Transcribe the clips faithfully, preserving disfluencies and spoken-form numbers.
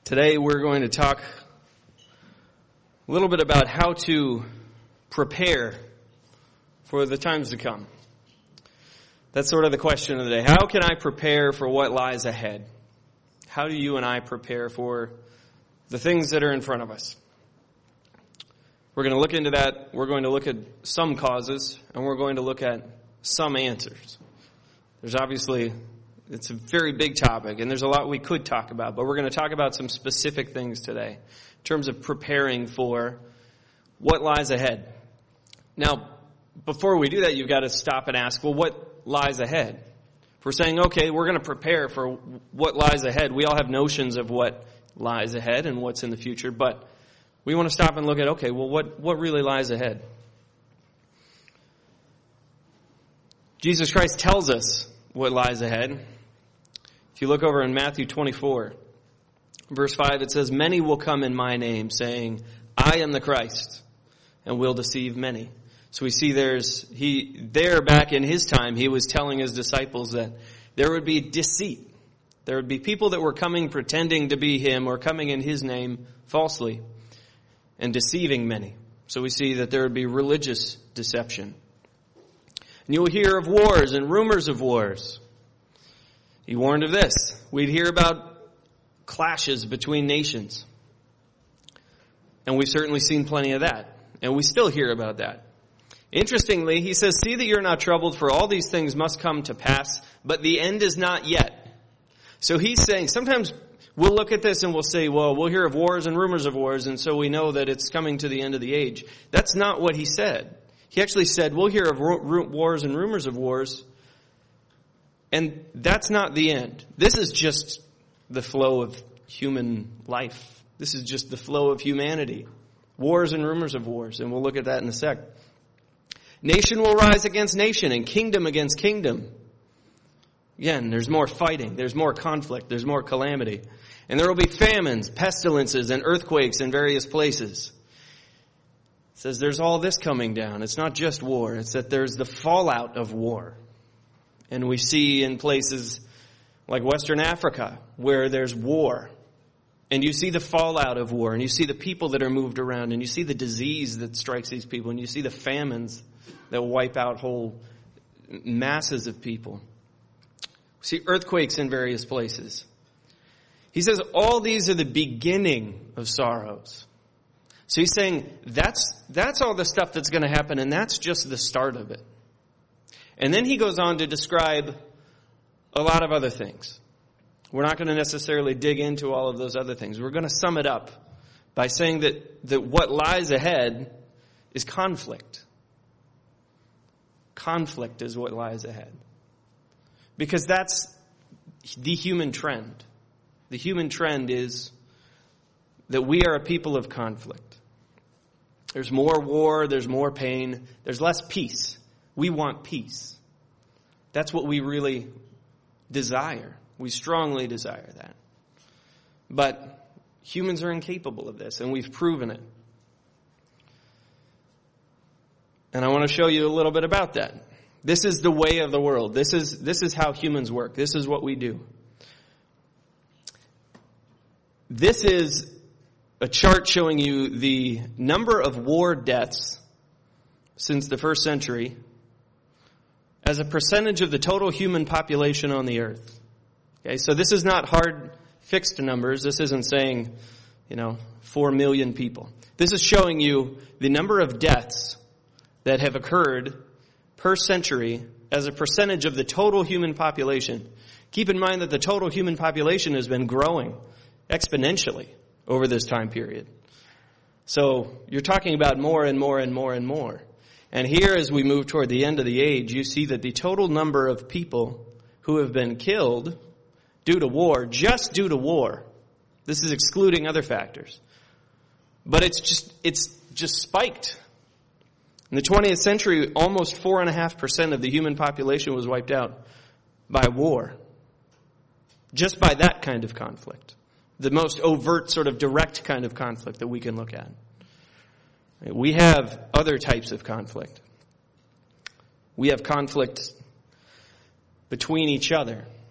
Today we're going to talk a little bit about how to prepare for the times to come. That's sort of the question of the day. How can I prepare for what lies ahead? How do you and I prepare for the things that are in front of us? We're going to look into that. We're going to look at some causes, and we're going to look at some answers. There's obviously, it's a very big topic, and there's a lot we could talk about, but we're going to talk about some specific things today in terms of preparing for what lies ahead. Now, before we do that, you've got to stop and ask, well, what lies ahead? If we're saying, okay, we're going to prepare for what lies ahead, we all have notions of what lies ahead and what's in the future, but we want to stop and look at, okay, well, what, what really lies ahead? Jesus Christ tells us what lies ahead. If you look over in Matthew twenty-four, verse five, it says, "Many will come in my name, saying, I am the Christ, and will deceive many." So we see there's, he, there back in his time, he was telling his disciples that there would be deceit. There would be people that were coming pretending to be him or coming in his name falsely and deceiving many. So we see that there would be religious deception. And you will hear of wars and rumors of wars. He warned of this. We'd hear about clashes between nations. And we've certainly seen plenty of that. And we still hear about that. Interestingly, he says, "See that you're not troubled, for all these things must come to pass, but the end is not yet." So he's saying, sometimes we'll look at this and we'll say, well, we'll hear of wars and rumors of wars, and so we know that it's coming to the end of the age. That's not what he said. He actually said, we'll hear of wars and rumors of wars, and that's not the end. This is just the flow of human life. This is just the flow of humanity. Wars and rumors of wars, and we'll look at that in a sec. Nation will rise against nation, and kingdom against kingdom. Again, there's more fighting, there's more conflict, there's more calamity. And there will be famines, pestilences, and earthquakes in various places. It says there's all this coming down. It's not just war. It's that there's the fallout of war. And we see in places like Western Africa where there's war. And you see the fallout of war. And you see the people that are moved around. And you see the disease that strikes these people. And you see the famines that wipe out whole masses of people. We see earthquakes in various places. He says all these are the beginning of sorrows. So he's saying that's that's all the stuff that's going to happen, and that's just the start of it. And then he goes on to describe a lot of other things. We're not going to necessarily dig into all of those other things. We're going to sum it up by saying that, that what lies ahead is conflict. Conflict is what lies ahead. Because that's the human trend. The human trend is that we are a people of conflict. There's more war, there's more pain, there's less peace. We want peace. That's what we really desire. We strongly desire that. But humans are incapable of this, and we've proven it. And I want to show you a little bit about that. This is the way of the world. This is, this is how humans work. This is what we do. This is a chart showing you the number of war deaths since the first century as a percentage of the total human population on the earth. Okay, so this is not hard fixed numbers. This isn't saying, you know, four million people. This is showing you the number of deaths that have occurred per century as a percentage of the total human population. Keep in mind that the total human population has been growing exponentially over this time period. So you're talking about more and more and more and more. And here, as we move toward the end of the age, you see that the total number of people who have been killed due to war, just due to war, this is excluding other factors, but it's just it's just spiked. In the twentieth century, almost four point five percent of the human population was wiped out by war. Just by that kind of conflict. The most overt, sort of direct kind of conflict that we can look at. We have other types of conflict. We have conflict between each other.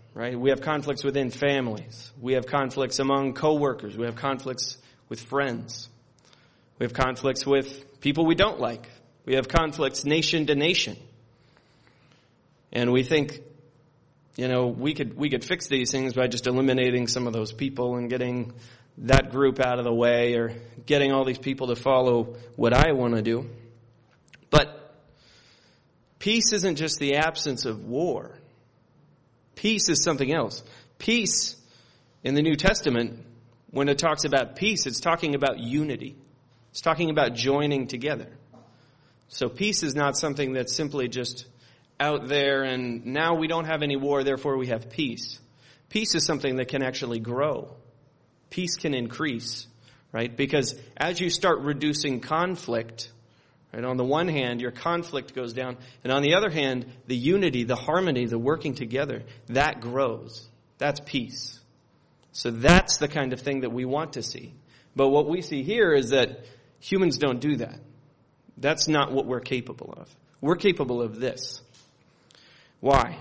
right? We have conflicts within families. We have conflicts among coworkers. We have conflicts with friends. We have conflicts with people we don't like. We have conflicts nation to nation. And we think, you know, we could we could fix these things by just eliminating some of those people and getting that group out of the way, or getting all these people to follow what I want to do. But peace isn't just the absence of war. Peace is something else. Peace in the New Testament, when it talks about peace, it's talking about unity. It's talking about joining together. So peace is not something that's simply just out there and now we don't have any war, therefore we have peace. Peace is something that can actually grow. Peace can increase, right? Because as you start reducing conflict, right, on the one hand, your conflict goes down, and on the other hand, the unity, the harmony, the working together, that grows. That's peace. So that's the kind of thing that we want to see. But what we see here is that humans don't do that. That's not what we're capable of. We're capable of this. Why?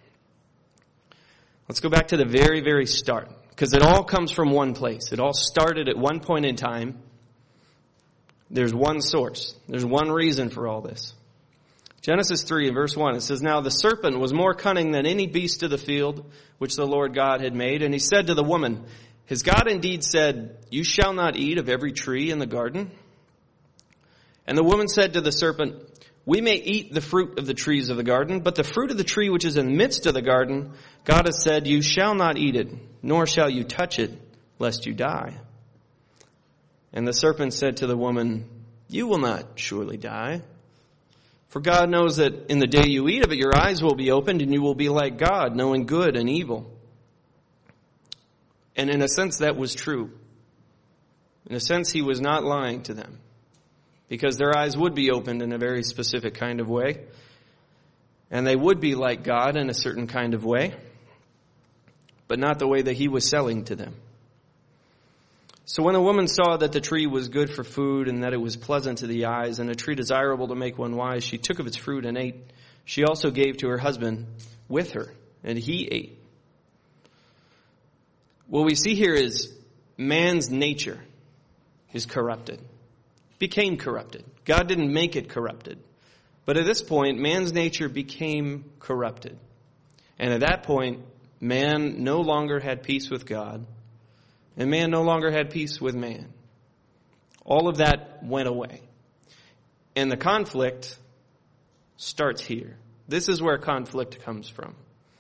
Let's go back to the very, very start. Because it all comes from one place. It all started at one point in time. There's one source. There's one reason for all this. Genesis three, verse one, it says, "Now the serpent was more cunning than any beast of the field which the Lord God had made. And he said to the woman, 'Has God indeed said, you shall not eat of every tree in the garden?' And the woman said to the serpent, 'We may eat the fruit of the trees of the garden, but the fruit of the tree which is in the midst of the garden, God has said, you shall not eat it, nor shall you touch it, lest you die.' And the serpent said to the woman, 'You will not surely die. For God knows that in the day you eat of it, your eyes will be opened, and you will be like God, knowing good and evil.' And in a sense, that was true. In a sense, he was not lying to them, because their eyes would be opened in a very specific kind of way. And they would be like God in a certain kind of way, but not the way that he was selling to them. So when the woman saw that the tree was good for food and that it was pleasant to the eyes and a tree desirable to make one wise, she took of its fruit and ate. She also gave to her husband with her, and he ate." What we see here is man's nature is corrupted. Became corrupted. God didn't make it corrupted. But at this point, man's nature became corrupted. And at that point, man no longer had peace with God, and man no longer had peace with man. All of that went away. And the conflict starts here. This is where conflict comes from.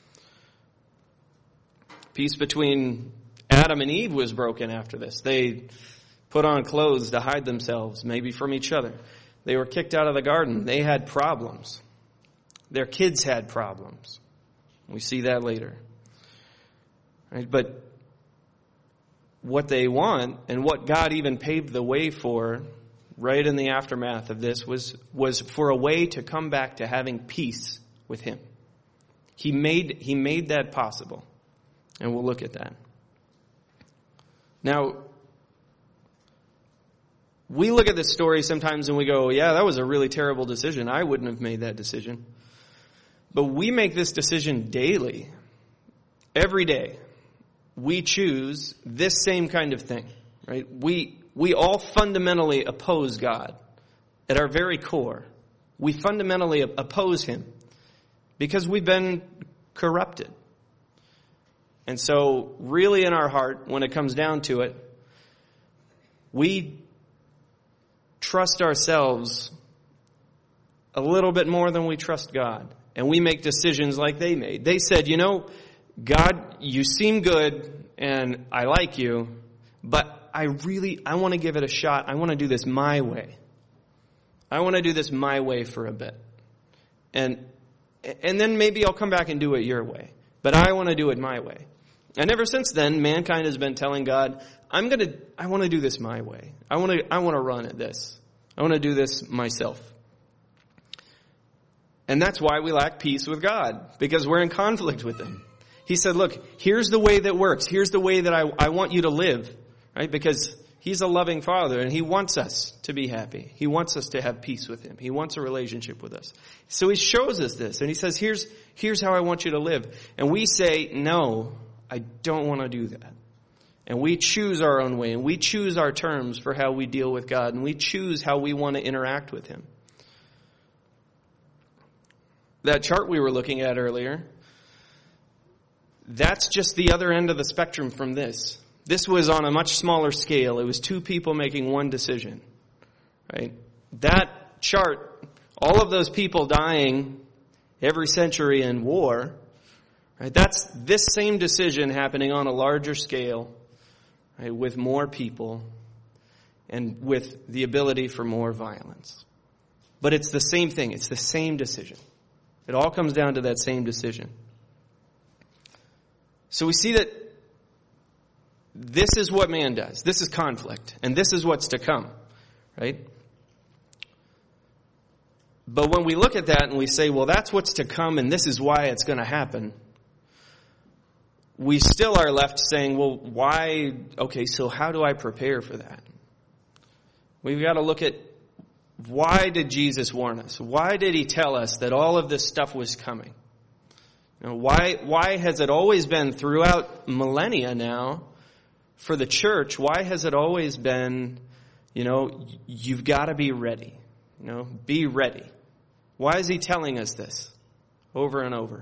Peace between Adam and Eve was broken after this. They put on clothes to hide themselves, maybe from each other. They were kicked out of the garden. They had problems. Their kids had problems. We see that later. Right? But what they want, and what God even paved the way for right in the aftermath of this, was, was for a way to come back to having peace with him. He made, he made that possible. And we'll look at that. Now, we look at this story sometimes and we go, yeah, that was a really terrible decision. I wouldn't have made that decision. But we make this decision daily. Every day. We choose this same kind of thing, right? We, we all fundamentally oppose God. At our very core, we fundamentally oppose him because we've been corrupted. And so really in our heart, when it comes down to it, we trust ourselves a little bit more than we trust God. And we make decisions like they made. They said, you know, God, you seem good and I like you, but I really, I want to give it a shot. I want to do this my way. I want to do this my way for a bit. And, and then maybe I'll come back and do it your way. But I want to do it my way. And ever since then, mankind has been telling God, I'm going to, I want to do this my way. I want to, I want to run at this. I want to do this myself. And that's why we lack peace with God, because we're in conflict with him. He said, look, here's the way that works. Here's the way that I, I want you to live, right? Because he He's a loving Father, and He wants us to be happy. He wants us to have peace with Him. He wants a relationship with us. So He shows us this, and He says, here's, here's how I want you to live. And we say, no, I don't want to do that. And we choose our own way, and we choose our terms for how we deal with God, and we choose how we want to interact with Him. That chart we were looking at earlier, that's just the other end of the spectrum from this. This was on a much smaller scale. It was two people making one decision, right? That chart, all of those people dying every century in war, right? That's this same decision happening on a larger scale, right? With more people and with the ability for more violence. But it's the same thing. It's the same decision. It all comes down to that same decision. So we see that this is what man does. This is conflict. And this is what's to come. Right? But when we look at that and we say, well, that's what's to come and this is why it's going to happen, we still are left saying, well, why? Okay, so how do I prepare for that? We've got to look at, why did Jesus warn us? Why did He tell us that all of this stuff was coming? You know, why, why has it always been throughout millennia now for the church? Why has it always been, you know, you've got to be ready. You know, be ready. Why is He telling us this over and over?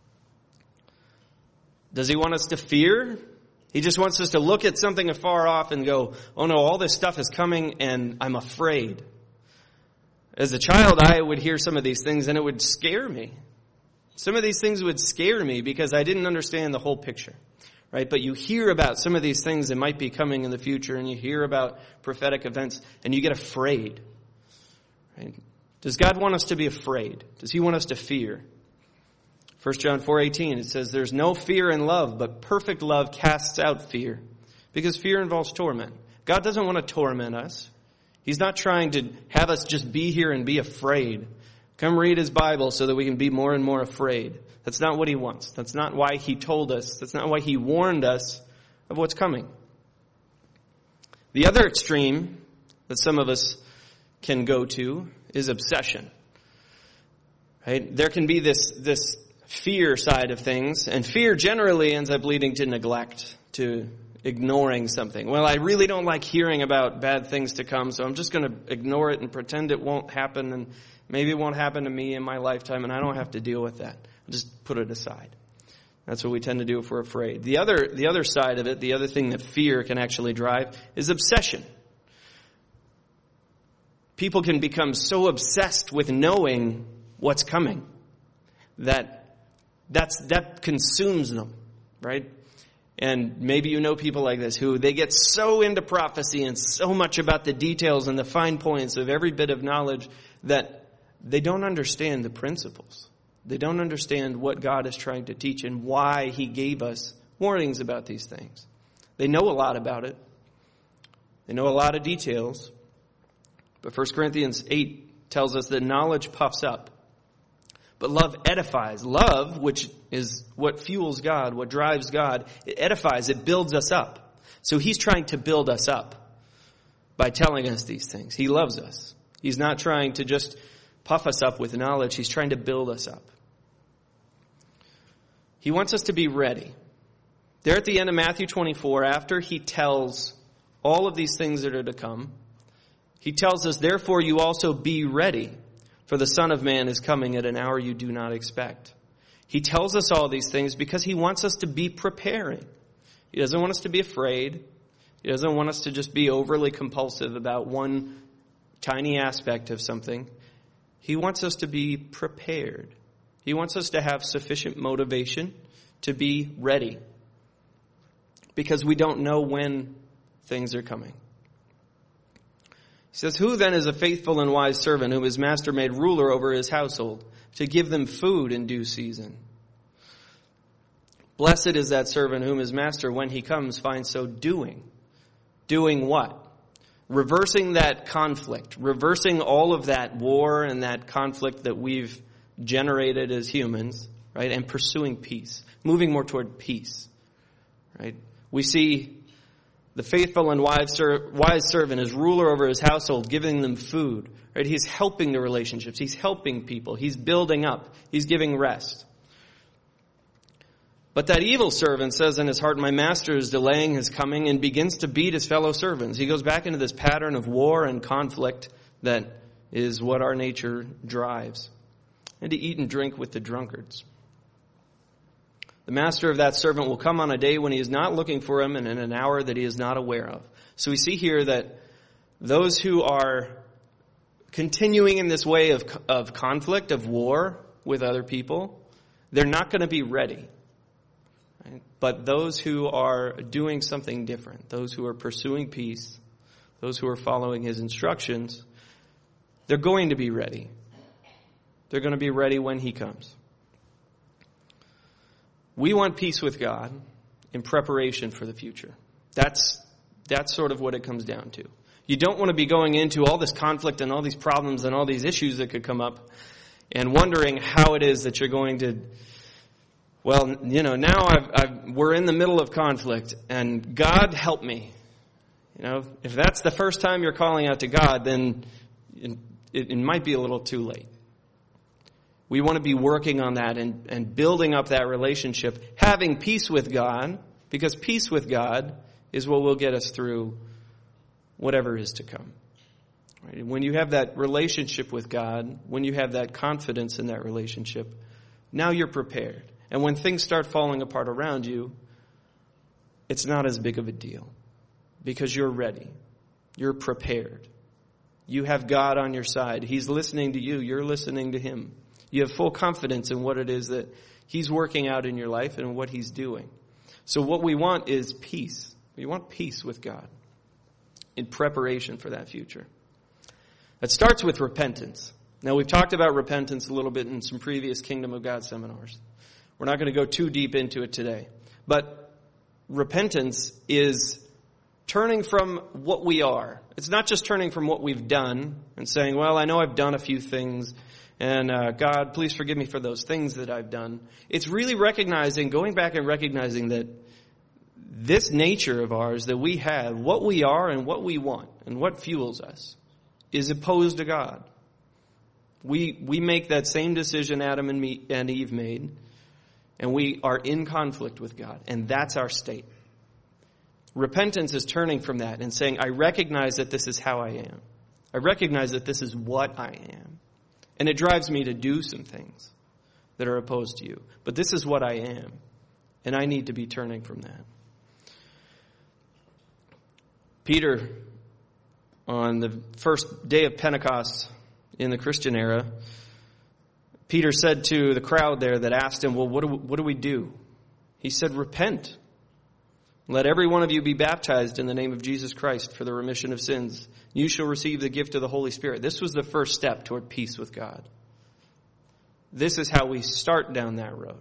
Does He want us to fear? He just wants us to look at something afar off and go, oh no, all this stuff is coming and I'm afraid. As a child, I would hear some of these things and it would scare me. Some of these things would scare me because I didn't understand the whole picture, right? But you hear about some of these things that might be coming in the future, and you hear about prophetic events, and you get afraid, right? Does God want us to be afraid? Does He want us to fear? First John four eighteen, it says, there's no fear in love, but perfect love casts out fear, because fear involves torment. God doesn't want to torment us. He's not trying to have us just be here and be afraid. Come read His Bible so that we can be more and more afraid. That's not what He wants. That's not why He told us. That's not why He warned us of what's coming. The other extreme that some of us can go to is obsession. Right? There can be this, this fear side of things, and fear generally ends up leading to neglect, to ignoring something. Well, I really don't like hearing about bad things to come, so I'm just going to ignore it and pretend it won't happen, and maybe it won't happen to me in my lifetime, and I don't have to deal with that. I'll just put it aside. That's what we tend to do if we're afraid. The other, the other side of it, the other thing that fear can actually drive, is obsession. People can become so obsessed with knowing what's coming that that's, that consumes them, right? And maybe you know people like this who they get so into prophecy and so much about the details and the fine points of every bit of knowledge that they don't understand the principles. They don't understand what God is trying to teach and why He gave us warnings about these things. They know a lot about it. They know a lot of details. But First Corinthians eight tells us that knowledge puffs up, but love edifies. Love, which is what fuels God, what drives God, it edifies, it builds us up. So He's trying to build us up by telling us these things. He loves us. He's not trying to just puff us up with knowledge. He's trying to build us up. He wants us to be ready. There at the end of Matthew twenty-four, after He tells all of these things that are to come, He tells us, therefore you also be ready, for the Son of Man is coming at an hour you do not expect. He tells us all these things because He wants us to be preparing. He doesn't want us to be afraid. He doesn't want us to just be overly compulsive about one tiny aspect of something. He wants us to be prepared. He wants us to have sufficient motivation to be ready, because we don't know when things are coming. He says, who then is a faithful and wise servant whom his master made ruler over his household, to give them food in due season? Blessed is that servant whom his master, when he comes, finds so doing. Doing what? Reversing that conflict, reversing all of that war and that conflict that we've generated as humans, right? And pursuing peace, moving more toward peace, right? We see The faithful and wise servant is ruler over his household, giving them food. Right? He's helping the relationships. He's helping people. He's building up. He's giving rest. But that evil servant says in his heart, my master is delaying his coming, and begins to beat his fellow servants. He goes back into this pattern of war and conflict that is what our nature drives. And to eat and drink with the drunkards. The master of that servant will come on a day when he is not looking for him, and in an hour that he is not aware of. So we see here that those who are continuing in this way of, of conflict, of war with other people, they're not going to be ready. Right? But those who are doing something different, those who are pursuing peace, those who are following his instructions, they're going to be ready. They're going to be ready when he comes. We want peace with God in preparation for the future. That's, that's sort of what it comes down to. You don't want to be going into all this conflict and all these problems and all these issues that could come up and wondering how it is that you're going to, well, you know, now I've, I've, we're in the middle of conflict and God help me. You know, if that's the first time you're calling out to God, then it, it might be a little too late. We want to be working on that and, and building up that relationship, having peace with God, because peace with God is what will get us through whatever is to come. Right? When you have that relationship with God, when you have that confidence in that relationship, now you're prepared. And when things start falling apart around you, it's not as big of a deal because you're ready. You're prepared. You have God on your side. He's listening to you. You're listening to him. You have full confidence in what it is that he's working out in your life and what he's doing. So what we want is peace. We want peace with God in preparation for that future. It starts with repentance. Now, we've talked about repentance a little bit in some previous Kingdom of God seminars. We're not going to go too deep into it today. But repentance is turning from what we are. It's not just turning from what we've done and saying, well, I know I've done a few things, and uh, God, please forgive me for those things that I've done. It's really recognizing, going back and recognizing that this nature of ours that we have, what we are and what we want and what fuels us, is opposed to God. We we make that same decision Adam and, me, and Eve made, and we are in conflict with God, and that's our state. Repentance is turning from that and saying, I recognize that this is how I am. I recognize that this is what I am. And it drives me to do some things that are opposed to you. But this is what I am. And I need to be turning from that. Peter, on the first day of Pentecost in the Christian era, Peter said to the crowd there that asked him, well, what do we, what do we do? He said, repent. Let every one of you be baptized in the name of Jesus Christ for the remission of sins. You shall receive the gift of the Holy Spirit. This was the first step toward peace with God. This is how we start down that road.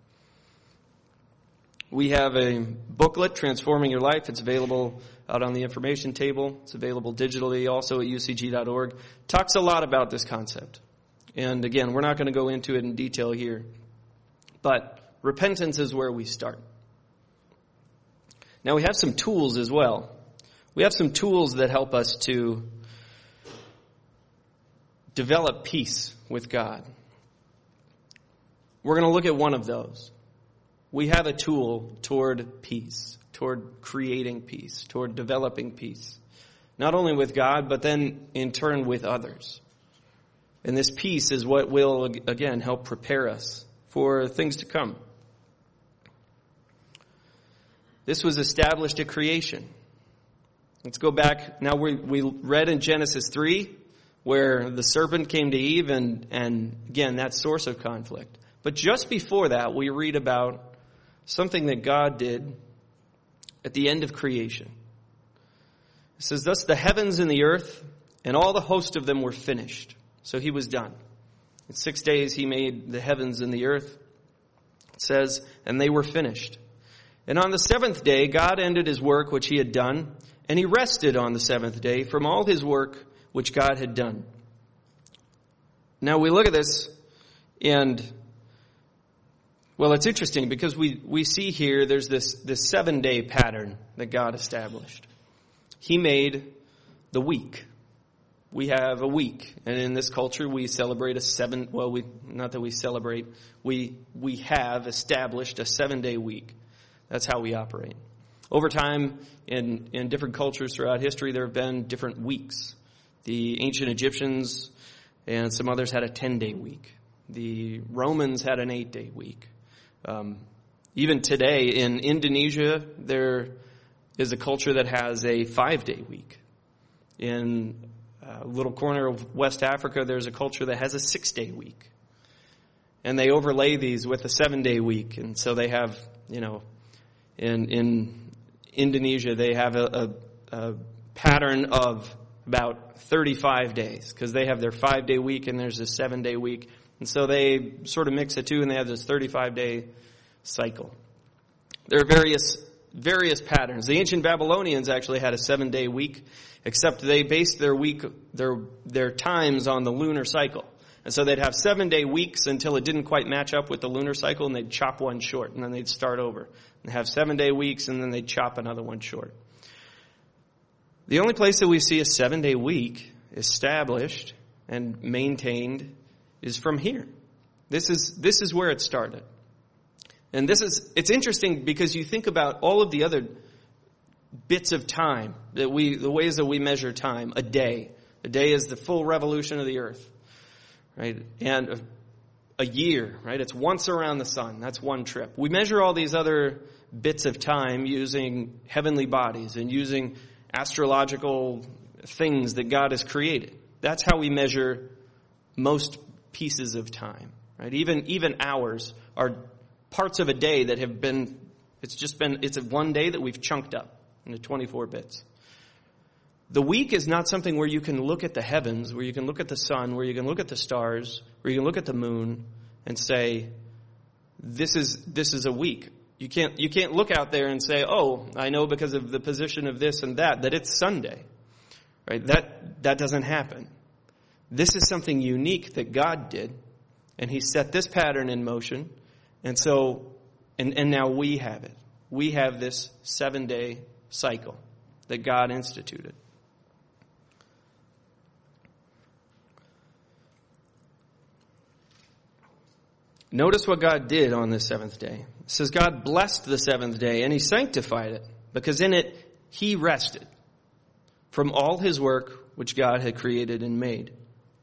We have a booklet, Transforming Your Life. It's available out on the information table. It's available digitally also at U C G dot org. Talks a lot about this concept. And again, we're not going to go into it in detail here. But repentance is where we start. Now we have some tools as well. We have some tools that help us to develop peace with God. We're going to look at one of those. We have a tool toward peace, toward creating peace, toward developing peace. Not only with God, but then in turn with others. And this peace is what will, again, help prepare us for things to come. This was established at creation. Let's go back. Now we we read in Genesis three where the serpent came to Eve and, and again, that source of conflict. But just before that, we read about something that God did at the end of creation. It says, thus the heavens and the earth and all the host of them were finished. So he was done. In six days he made the heavens and the earth. It says, and they were finished. And on the seventh day, God ended his work which he had done, and he rested on the seventh day from all his work which God had done. Now we look at this, and Well, it's interesting because we, we see here there's this, this seven-day pattern that God established. He made the week. We have a week, and in this culture we celebrate a seven, well, we not that we celebrate, we we have established a seven-day week. That's how we operate. Over time, in, in different cultures throughout history, there have been different weeks. The ancient Egyptians and some others had a ten-day week. The Romans had an eight-day week. Um, even today in Indonesia, there is a culture that has a five-day week. In a little corner of West Africa, there's a culture that has a six-day week. And they overlay these with a seven-day week. And so they have, you know, in in Indonesia, they have a, a, a pattern of about thirty-five days because they have their five-day week and there's a seven-day week. And so they sort of mix the two and they have this thirty-five-day cycle. There are various various patterns. The ancient Babylonians actually had a seven-day week, except they based their week, their their times on the lunar cycle. And so they'd have seven-day weeks until it didn't quite match up with the lunar cycle, and they'd chop one short, and then they'd start over. And have seven-day weeks, and then they'd chop another one short. The only place that we see a seven-day week established and maintained is from here. This is this is where it started. And this is, it's interesting because you think about all of the other bits of time that we, the ways that we measure time. A day. A day is the full revolution of the earth, right? And a, a year, right? It's once around the sun. That's one trip. We measure all these other bits of time using heavenly bodies and using astrological things that God has created. That's how we measure most pieces of time, right? Even, even hours are parts of a day that have been, it's just been, it's a one day that we've chunked up into twenty-four bits. The week is not something where you can look at the heavens, where you can look at the sun, where you can look at the stars, where you can look at the moon and say, this is, this is a week. You can't, you can't look out there and say, oh, I know because of the position of this and that, that it's Sunday, right? That, that doesn't happen. This is something unique that God did, and He set this pattern in motion. And so, and, and now we have it. We have this seven-day cycle that God instituted. Notice what God did on this seventh day. It says God blessed the seventh day and He sanctified it because in it He rested from all His work which God had created and made.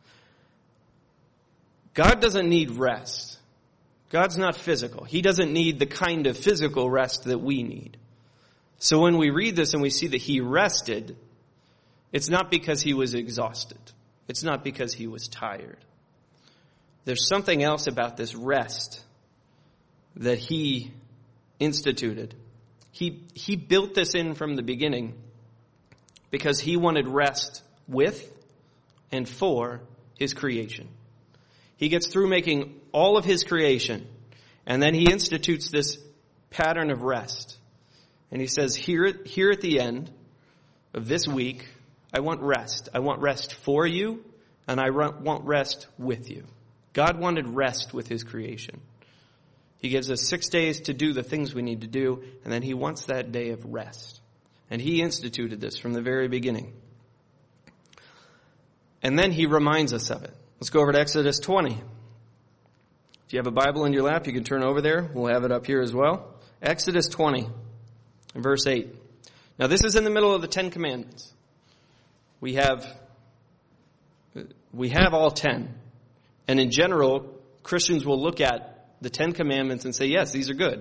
God doesn't need rest. God's not physical. He doesn't need the kind of physical rest that we need. So when we read this and we see that He rested, it's not because He was exhausted. It's not because He was tired. There's something else about this rest that He instituted. He, he built this in from the beginning because He wanted rest with and for His creation. He gets through making all of His creation, and then He institutes this pattern of rest. And He says, here, here at the end of this week, I want rest. I want rest for you, and I want rest with you. God wanted rest with His creation. He gives us six days to do the things we need to do, and then He wants that day of rest. And He instituted this from the very beginning. And then He reminds us of it. Let's go over to Exodus twenty. If you have a Bible in your lap, you can turn over there. We'll have it up here as well. Exodus twenty, verse eight. Now this is in the middle of the Ten Commandments. We have, we have all ten. And in general, Christians will look at the Ten Commandments and say, yes, these are good.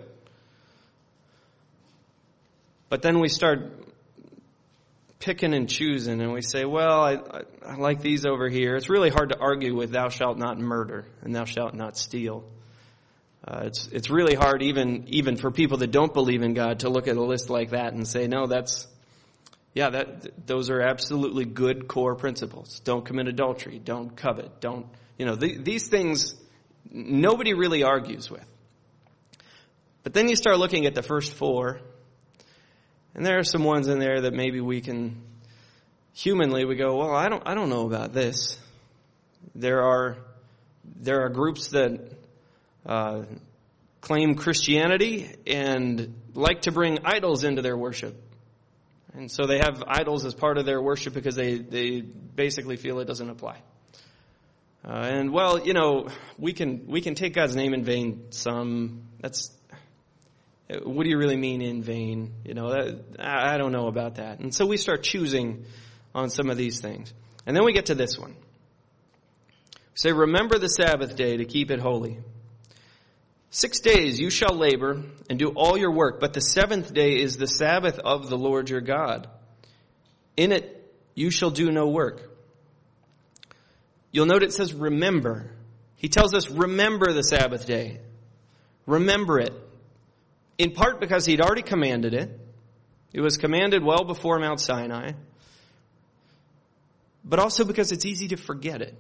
But then we start picking and choosing, and we say, well, I, I, I like these over here. It's really hard to argue with thou shalt not murder and thou shalt not steal. Uh, it's it's really hard even even for people that don't believe in God to look at a list like that and say, no, that's, yeah, that those are absolutely good core principles. Don't commit adultery. Don't covet. Don't, you know, the, these things nobody really argues with. But then you start looking at the first four, and there are some ones in there that maybe we can, humanly, we go, well, I don't, I don't know about this. There are, there are groups that uh, claim Christianity and like to bring idols into their worship. And so they have idols as part of their worship because they, they basically feel it doesn't apply. Uh, and well, you know, we can we can take God's name in vain. Some that's what do you really mean in vain? You know, that, I, I don't know about that. And so we start choosing on some of these things, and then we get to this one. Say, remember the Sabbath day to keep it holy. Six days you shall labor and do all your work, but the seventh day is the Sabbath of the Lord your God. In it you shall do no work. You'll note it says remember. He tells us remember the Sabbath day. Remember it. In part because he'd already commanded it. It was commanded well before Mount Sinai. But also because it's easy to forget it.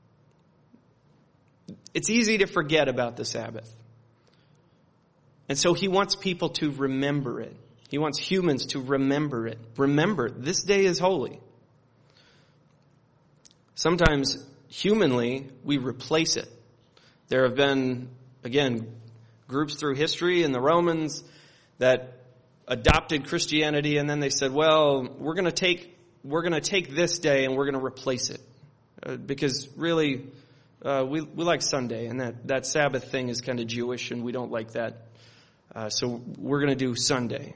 It's easy to forget about the Sabbath. And so he wants people to remember it. He wants humans to remember it. Remember, this day is holy. Sometimes, humanly, we replace it. There have been, again, groups through history and the Romans that adopted Christianity, and then they said, well, we're going to take we're going to take this day and we're going to replace it. Uh, because really, uh, we we like Sunday, and that, that Sabbath thing is kind of Jewish, and we don't like that. Uh, so we're going to do Sunday.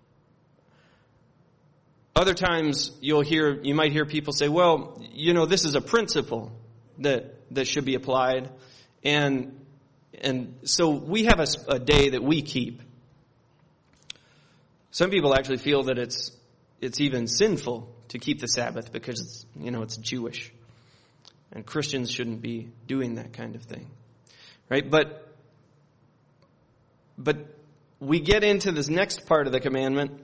Other times you'll hear, you might hear people say, well, you know, this is a principle that, that should be applied. And, and so we have a, a day that we keep. Some people actually feel that it's, it's even sinful to keep the Sabbath because it's, you know, it's Jewish. And Christians shouldn't be doing that kind of thing. Right? But, but we get into this next part of the commandment,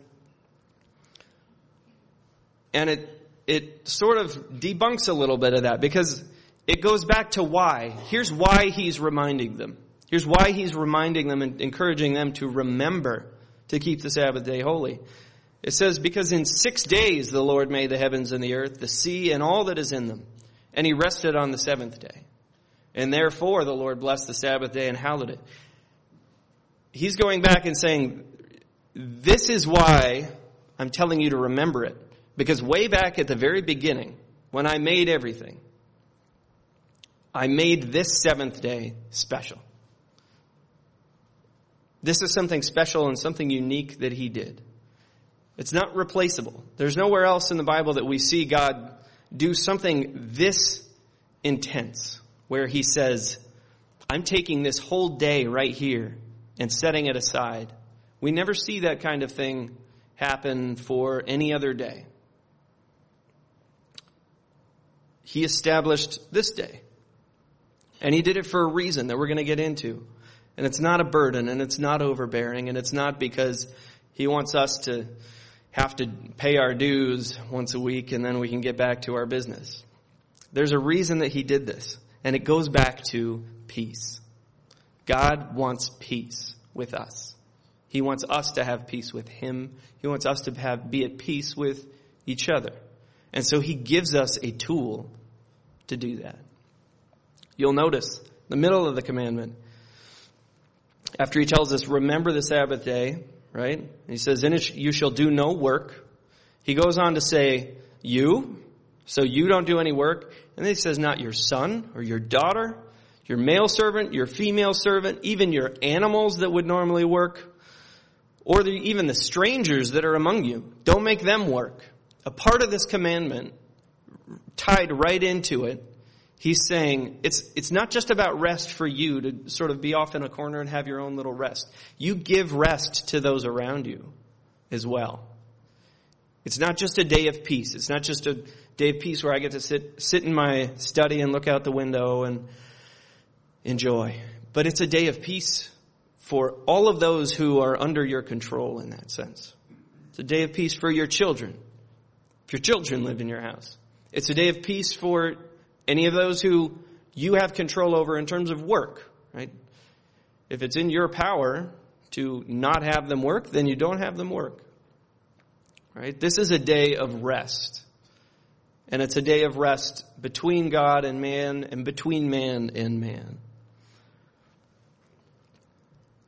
and it it sort of debunks a little bit of that, because it goes back to why. Here's why he's reminding them. Here's why he's reminding them and encouraging them to remember to keep the Sabbath day holy. It says, because in six days the Lord made the heavens and the earth, the sea, and all that is in them. And he rested on the seventh day. And therefore the Lord blessed the Sabbath day and hallowed it. He's going back and saying, this is why I'm telling you to remember it. Because way back at the very beginning, when I made everything, I made this seventh day special. This is something special and something unique that he did. It's not replaceable. There's nowhere else in the Bible that we see God do something this intense, where he says, I'm taking this whole day right here and setting it aside. We never see that kind of thing happen for any other day. He established this day. And he did it for a reason that we're going to get into. And it's not a burden, and it's not overbearing, and it's not because he wants us to have to pay our dues once a week and then we can get back to our business. There's a reason that he did this, and it goes back to peace. God wants peace with us. He wants us to have peace with him. He wants us to have be at peace with each other. And so he gives us a tool to do that. You'll notice the middle of the commandment, after he tells us, remember the Sabbath day, right? He says, in it you shall do no work. He goes on to say, you, so you don't do any work. And then he says, not your son or your daughter, your male servant, your female servant, even your animals that would normally work, or the, even the strangers that are among you. Don't make them work. A part of this commandment, tied right into it, he's saying it's it's not just about rest for you to sort of be off in a corner and have your own little rest. You give rest to those around you as well. It's not just a day of peace. It's not just a day of peace where I get to sit sit in my study and look out the window and enjoy. But it's a day of peace for all of those who are under your control in that sense. It's a day of peace for your children, if your children live in your house. It's a day of peace for any of those who you have control over in terms of work, right? If it's in your power to not have them work, then you don't have them work, right? This is a day of rest. And it's a day of rest between God and man and between man and man.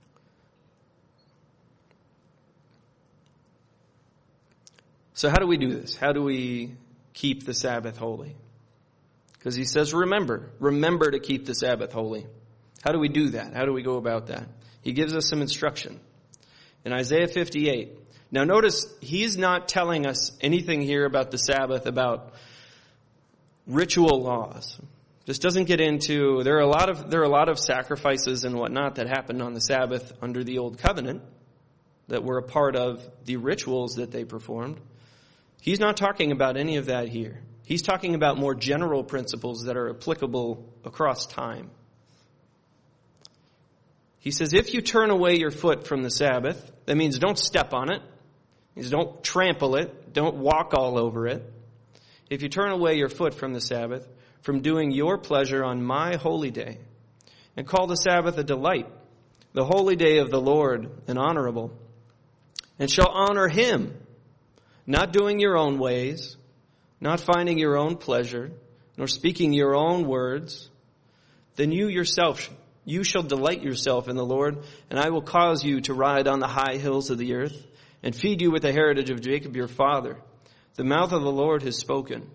So how do we do this? How do we keep the Sabbath holy? Because he says, remember, remember to keep the Sabbath holy. How do we do that? How do we go about that? He gives us some instruction. In Isaiah fifty-eight, now notice he's not telling us anything here about the Sabbath, about ritual laws. This doesn't get into, there are a lot of, there are a lot of sacrifices and whatnot that happened on the Sabbath under the Old Covenant that were a part of the rituals that they performed. He's not talking about any of that here. He's talking about more general principles that are applicable across time. He says, if you turn away your foot from the Sabbath, that means don't step on it. It means don't trample it. Don't walk all over it. If you turn away your foot from the Sabbath, from doing your pleasure on my holy day, and call the Sabbath a delight, the holy day of the Lord an honorable, and shall honor him, not doing your own ways, not finding your own pleasure, nor speaking your own words, then you yourself, you shall delight yourself in the Lord, and I will cause you to ride on the high hills of the earth, and feed you with the heritage of Jacob your father. The mouth of the Lord has spoken.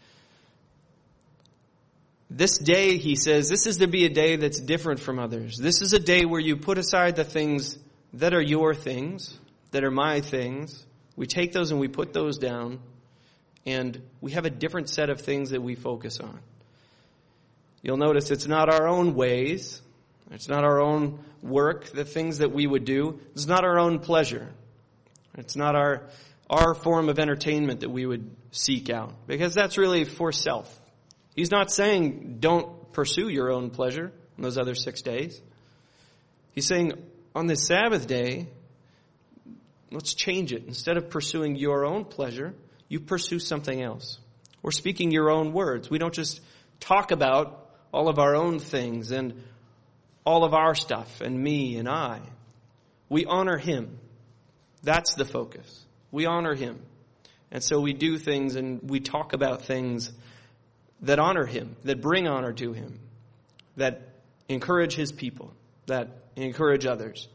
This day, he says, this is to be a day that's different from others. This is a day where you put aside the things that are your things, that are my things. We take those and we put those down, and we have a different set of things that we focus on. You'll notice it's not our own ways. It's not our own work, the things that we would do. It's not our own pleasure. It's not our, our form of entertainment that we would seek out, because that's really for self. He's not saying don't pursue your own pleasure on those other six days. He's saying on this Sabbath day, let's change it. Instead of pursuing your own pleasure, you pursue something else. Or speaking your own words. We don't just talk about all of our own things and all of our stuff and me and I. We honor him. That's the focus. We honor him. And so we do things and we talk about things that honor him, that bring honor to him, that encourage his people, that encourage others.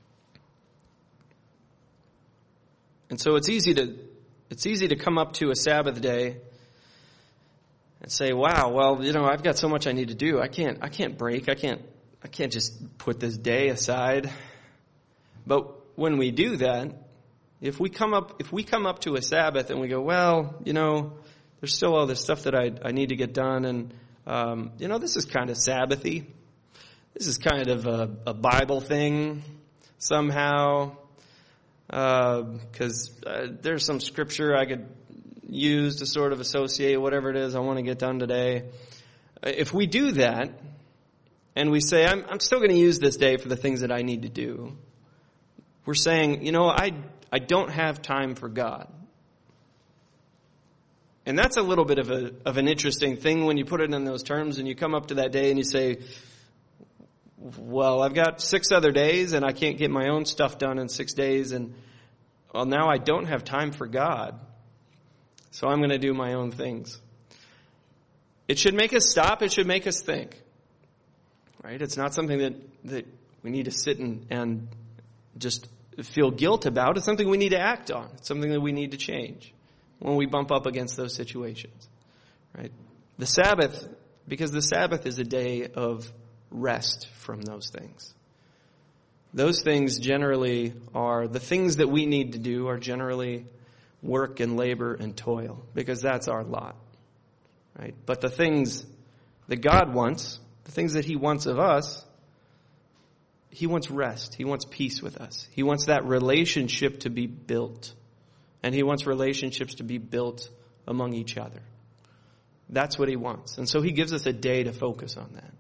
And so it's easy to it's easy to come up to a Sabbath day and say, "Wow, well, you know, I've got so much I need to do. I can't I can't break. I can't I can't just put this day aside." But when we do that, if we come up if we come up to a Sabbath and we go, "Well, you know, there's still all this stuff that I, I need to get done, and, um, you know, this is kind of Sabbathy. This is kind of a, a Bible thing somehow, because uh, uh, there's some scripture I could use to sort of associate whatever it is I want to get done today." If we do that, and we say, I'm, I'm still going to use this day for the things that I need to do, we're saying, you know, I, I don't have time for God. And that's a little bit of a of an interesting thing when you put it in those terms and you come up to that day and you say, well, I've got six other days and I can't get my own stuff done in six days. And, well, now I don't have time for God. So I'm going to do my own things. It should make us stop. It should make us think. Right? It's not something that, that we need to sit and, and just feel guilt about. It's something we need to act on. It's something that we need to change when we bump up against those situations, right? The Sabbath, because the Sabbath is a day of rest from those things. Those things generally are, the things that we need to do are generally work and labor and toil, because that's our lot, right? But the things that God wants, the things that he wants of us, he wants rest. He wants peace with us. He wants that relationship to be built. And he wants relationships to be built among each other. That's what he wants. And so he gives us a day to focus on that.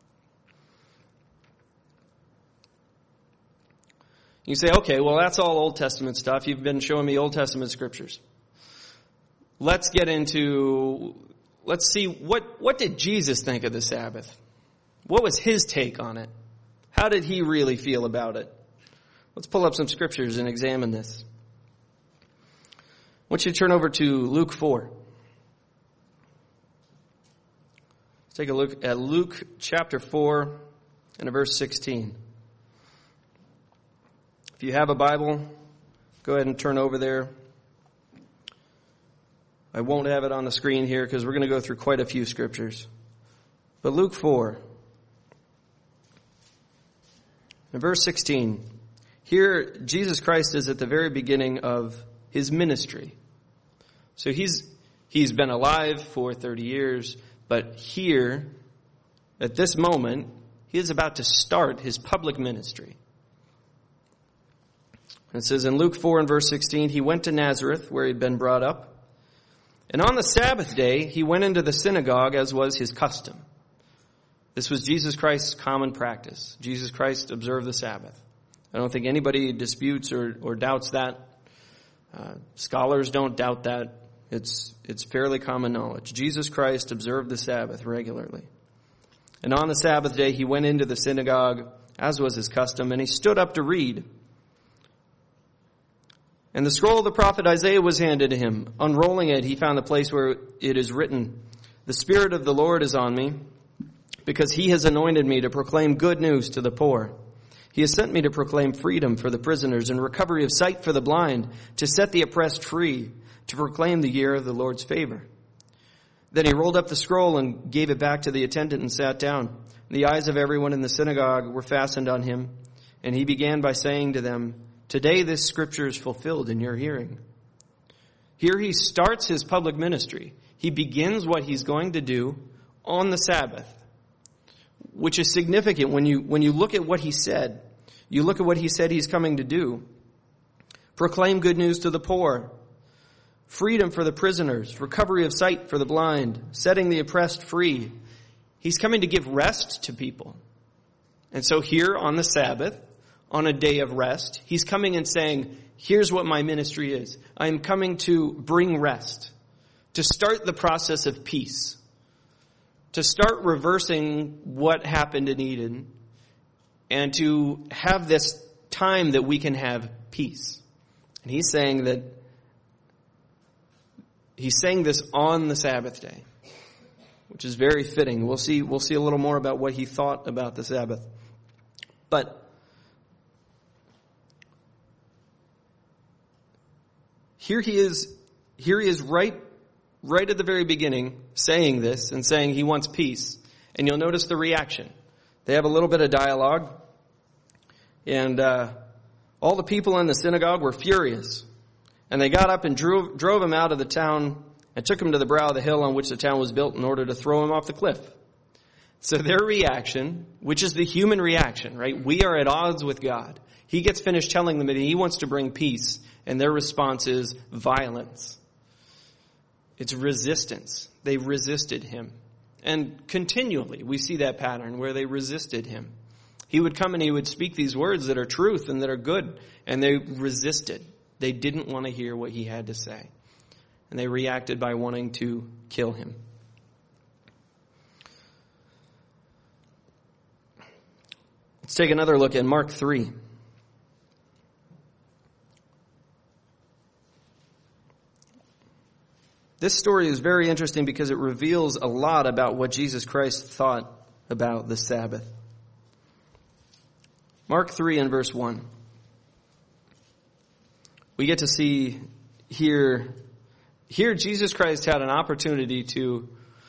You say, okay, well, that's all Old Testament stuff. You've been showing me Old Testament scriptures. Let's get into, let's see, what, what did Jesus think of the Sabbath? What was his take on it? How did he really feel about it? Let's pull up some scriptures and examine this. I want you to turn over to Luke four. Let's take a look at Luke chapter four and verse sixteen. If you have a Bible, go ahead and turn over there. I won't have it on the screen here because we're going to go through quite a few scriptures. But Luke four, in verse sixteen, here Jesus Christ is at the very beginning of his ministry. So he's he's been alive for thirty years, but here, at this moment, he is about to start his public ministry. It says in Luke four and verse sixteen, he went to Nazareth where he'd been brought up. And on the Sabbath day, he went into the synagogue as was his custom. This was Jesus Christ's common practice. Jesus Christ observed the Sabbath. I don't think anybody disputes or, or doubts that. Uh, scholars don't doubt that. It's, it's fairly common knowledge. Jesus Christ observed the Sabbath regularly. And on the Sabbath day, he went into the synagogue as was his custom, and he stood up to read. And the scroll of the prophet Isaiah was handed to him. Unrolling it, he found the place where it is written, "The Spirit of the Lord is on me, because he has anointed me to proclaim good news to the poor. He has sent me to proclaim freedom for the prisoners and recovery of sight for the blind, to set the oppressed free, to proclaim the year of the Lord's favor." Then he rolled up the scroll and gave it back to the attendant and sat down. The eyes of everyone in the synagogue were fastened on him, and he began by saying to them, "Today this scripture is fulfilled in your hearing." Here he starts his public ministry. He begins what he's going to do on the Sabbath, which is significant when you when you look at what he said. You look at what he said he's coming to do. Proclaim good news to the poor, freedom for the prisoners, recovery of sight for the blind, setting the oppressed free. He's coming to give rest to people. And so here on the Sabbath, on a day of rest, he's coming and saying, here's what my ministry is. I'm coming to bring rest, to start the process of peace, to start reversing what happened in Eden, and to have this time that we can have peace. And he's saying that he's saying this on the Sabbath day, which is very fitting. We'll see, we'll see a little more about what he thought about the Sabbath. But Here he is, here he is right, right at the very beginning saying this and saying he wants peace. And you'll notice the reaction. They have a little bit of dialogue. And uh, all the people in the synagogue were furious. And they got up and drove, drove him out of the town and took him to the brow of the hill on which the town was built in order to throw him off the cliff. So their reaction, which is the human reaction, right? We are at odds with God. He gets finished telling them that he wants to bring peace. And their response is violence. It's resistance. They resisted him. And continually we see that pattern where they resisted him. He would come and he would speak these words that are truth and that are good. And they resisted. They didn't want to hear what he had to say. And they reacted by wanting to kill him. Let's take another look at Mark three. This story is very interesting because it reveals a lot about what Jesus Christ thought about the Sabbath. Mark three and verse one. We get to see here, here Jesus Christ had an opportunity to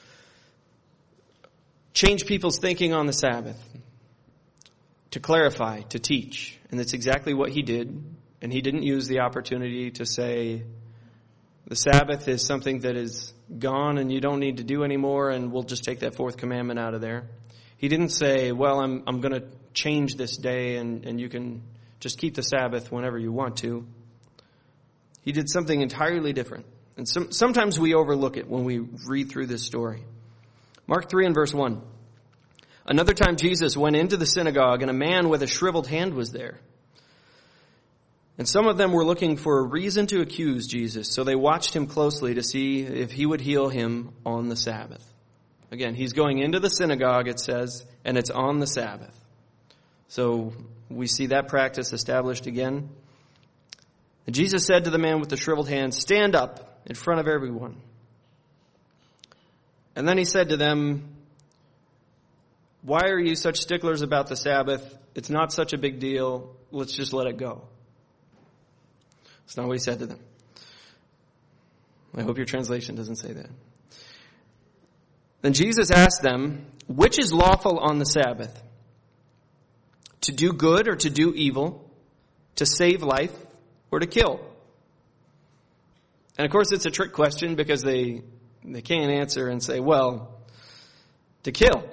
change people's thinking on the Sabbath, to clarify, to teach. And that's exactly what he did. And he didn't use the opportunity to say, the Sabbath is something that is gone and you don't need to do anymore, and we'll just take that fourth commandment out of there. He didn't say, well, I'm I'm going to change this day and, and you can just keep the Sabbath whenever you want to. He did something entirely different. And some, sometimes we overlook it when we read through this story. Mark three and verse one. Another time Jesus went into the synagogue, and a man with a shriveled hand was there. And some of them were looking for a reason to accuse Jesus, so they watched him closely to see if he would heal him on the Sabbath. Again, he's going into the synagogue, it says, and it's on the Sabbath. So we see that practice established again. And Jesus said to the man with the shriveled hand, "Stand up in front of everyone." And then he said to them, "Why are you such sticklers about the Sabbath? It's not such a big deal. Let's just let it go." That's not what he said to them. I hope your translation doesn't say that. Then Jesus asked them, which is lawful on the Sabbath? To do good or to do evil? To save life or to kill? And of course it's a trick question because they, they can't answer and say, well, to kill.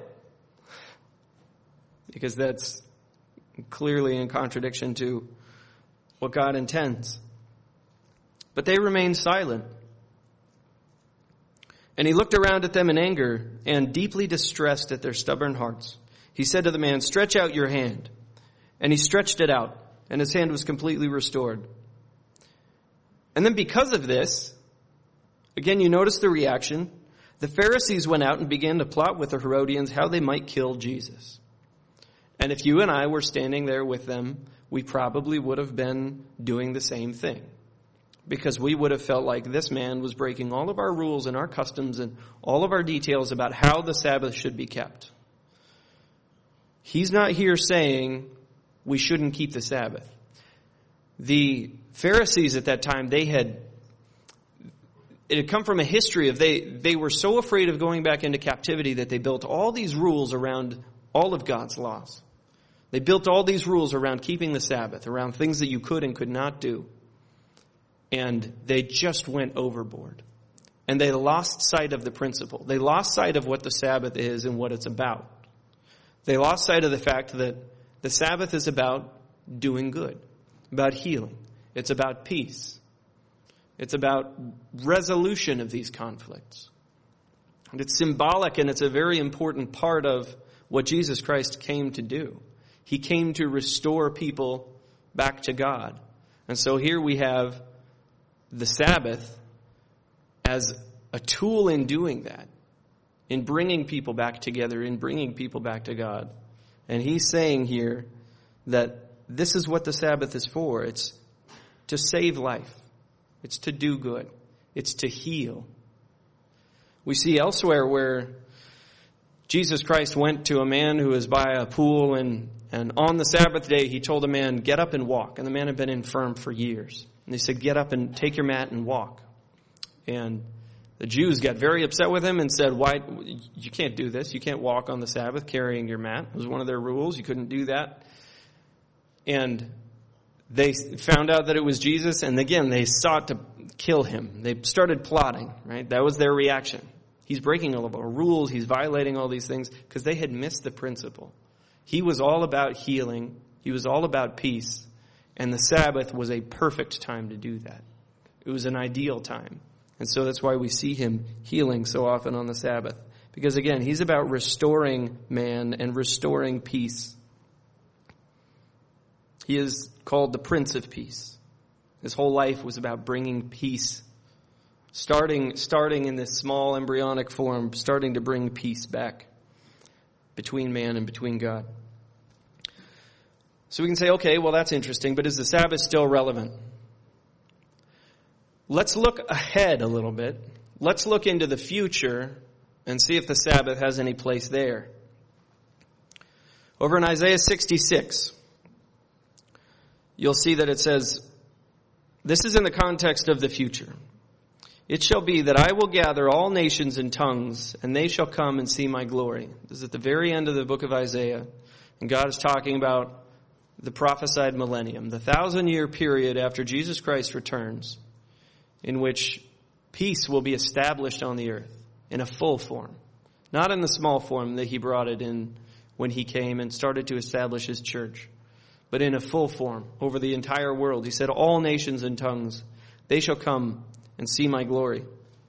Because that's clearly in contradiction to what God intends. But they remained silent. And he looked around at them in anger and deeply distressed at their stubborn hearts. He said to the man, stretch out your hand. And he stretched it out, and his hand was completely restored. And then because of this, again, you notice the reaction. The Pharisees went out and began to plot with the Herodians how they might kill Jesus. And if you and I were standing there with them, we probably would have been doing the same thing. Because we would have felt like this man was breaking all of our rules and our customs and all of our details about how the Sabbath should be kept. He's not here saying we shouldn't keep the Sabbath. The Pharisees at that time, they had, it had come from a history of they, they were so afraid of going back into captivity that they built all these rules around all of God's laws. They built all these rules around keeping the Sabbath, around things that you could and could not do. And they just went overboard. And they lost sight of the principle. They lost sight of what the Sabbath is and what it's about. They lost sight of the fact that the Sabbath is about doing good, about healing. It's about peace. It's about resolution of these conflicts. And it's symbolic, and it's a very important part of what Jesus Christ came to do. He came to restore people back to God. And so here we have the Sabbath as a tool in doing that, in bringing people back together, in bringing people back to God. And he's saying here that this is what the Sabbath is for. It's to save life. It's to do good. It's to heal. We see elsewhere where Jesus Christ went to a man who was by a pool, and, and on the Sabbath day he told a man, get up and walk. And the man had been infirm for years. And he said, get up and take your mat and walk. And the Jews got very upset with him and said, why, you can't do this. You can't walk on the Sabbath carrying your mat. It was one of their rules. You couldn't do that. And they found out that it was Jesus. And again, they sought to kill him. They started plotting, right? That was their reaction. He's breaking all of our rules. He's violating all these things because they had missed the principle. He was all about healing. He was all about peace. And the Sabbath was a perfect time to do that. It was an ideal time. And so that's why we see him healing so often on the Sabbath. Because again, he's about restoring man and restoring peace. He is called the Prince of Peace. His whole life was about bringing peace. Starting, starting in this small embryonic form, starting to bring peace back between man and between God. So we can say, okay, well, that's interesting, but is the Sabbath still relevant? Let's look ahead a little bit. Let's look into the future and see if the Sabbath has any place there. Over in Isaiah sixty-six, you'll see that it says, this is in the context of the future. It shall be that I will gather all nations and tongues, and they shall come and see my glory. This is at the very end of the book of Isaiah. And God is talking about the prophesied millennium, the thousand-year period after Jesus Christ returns, in which peace will be established on the earth in a full form. Not in the small form that he brought it in when he came and started to establish his church, but in a full form over the entire world. He said, all nations and tongues, they shall come and see my glory.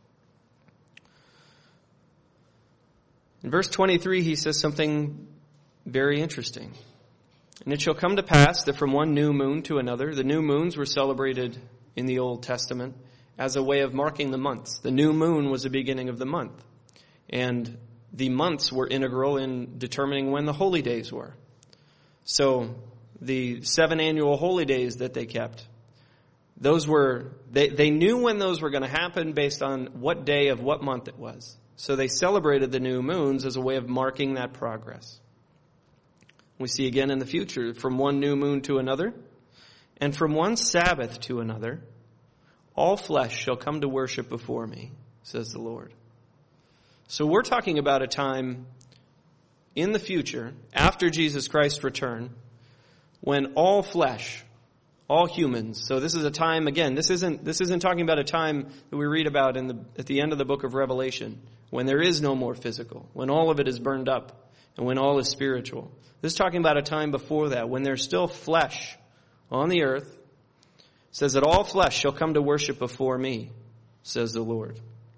In verse twenty-three, he says something very interesting. And it shall come to pass that from one new moon to another, the new moons were celebrated in the Old Testament as a way of marking the months. The new moon was the beginning of the month. And the months were integral in determining when the holy days were. So the seven annual holy days that they kept, those were, they, they knew when those were going to happen based on what day of what month it was. So they celebrated the new moons as a way of marking that progress. We see again in the future, from one new moon to another, and from one Sabbath to another, all flesh shall come to worship before me, says the Lord. So we're talking about a time in the future, after Jesus Christ's return, when all flesh, all humans, so this is a time, again, this isn't this isn't talking about a time that we read about in the at the end of the book of Revelation, when there is no more physical, when all of it is burned up, and when all is spiritual. This is talking about a time before that, when there's still flesh on the earth. It says that all flesh shall come to worship before me, says the Lord.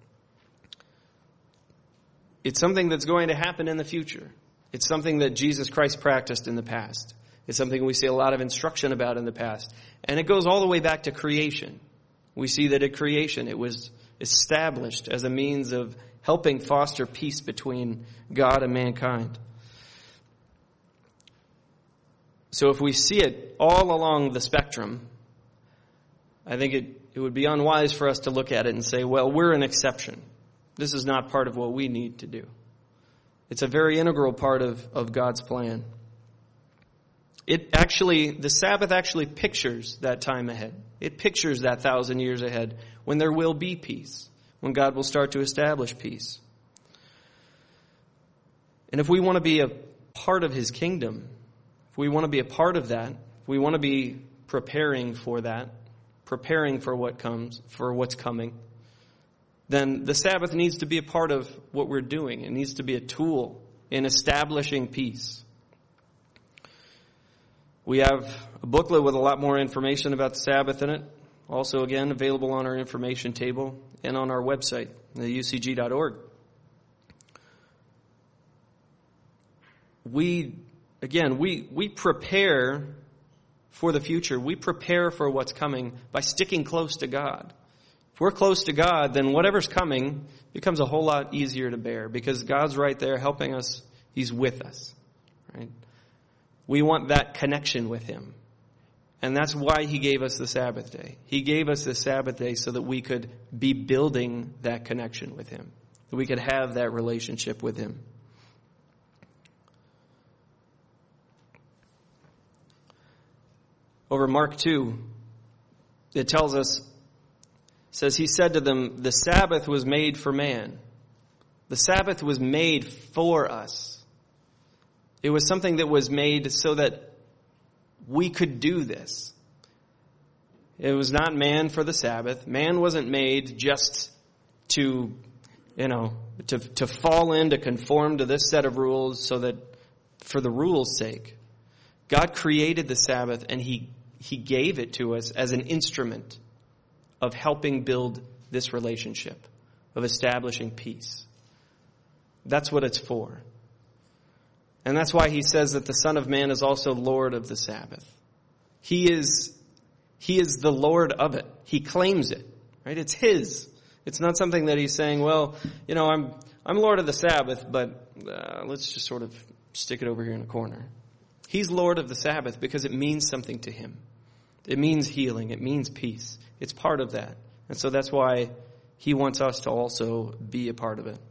It's something that's going to happen in the future. It's something that Jesus Christ practiced in the past. It's something we see a lot of instruction about in the past. And it goes all the way back to creation. We see that at creation it was established as a means of helping foster peace between God and mankind. So if we see it all along the spectrum, I think it, it would be unwise for us to look at it and say, well, we're an exception. This is not part of what we need to do. It's a very integral part of, of God's plan. It actually, the Sabbath actually pictures that time ahead. It pictures that thousand years ahead when there will be peace, when God will start to establish peace. And if we want to be a part of His kingdom, if we want to be a part of that, if we want to be preparing for that, preparing for what comes, for what's coming, then the Sabbath needs to be a part of what we're doing. It needs to be a tool in establishing peace. We have a booklet with a lot more information about the Sabbath in it. Also, again, available on our information table and on our website, the U C G dot org. We, again, we, we prepare for the future. We prepare for what's coming by sticking close to God. If we're close to God, then whatever's coming becomes a whole lot easier to bear because God's right there helping us. He's with us, right? We want that connection with Him. And that's why He gave us the Sabbath day. He gave us the Sabbath day so that we could be building that connection with Him. That we could have that relationship with Him. Over Mark two, it tells us, says, He said to them, the Sabbath was made for man. The Sabbath was made for us. It was something that was made so that we could do this. It was not man for the Sabbath. Man wasn't made just to, you know, to, to fall in, to conform to this set of rules so that for the rules' sake. God created the Sabbath and He, He gave it to us as an instrument of helping build this relationship, of establishing peace. That's what it's for. And that's why He says that the Son of Man is also Lord of the Sabbath. He is, He is the Lord of it. He claims it, right? It's His. It's not something that He's saying, well, you know, I'm, I'm Lord of the Sabbath, but uh, let's just sort of stick it over here in a corner. He's Lord of the Sabbath because it means something to Him. It means healing. It means peace. It's part of that. And so that's why He wants us to also be a part of it.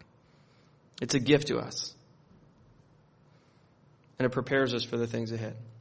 It's a gift to us. And it prepares us for the things ahead.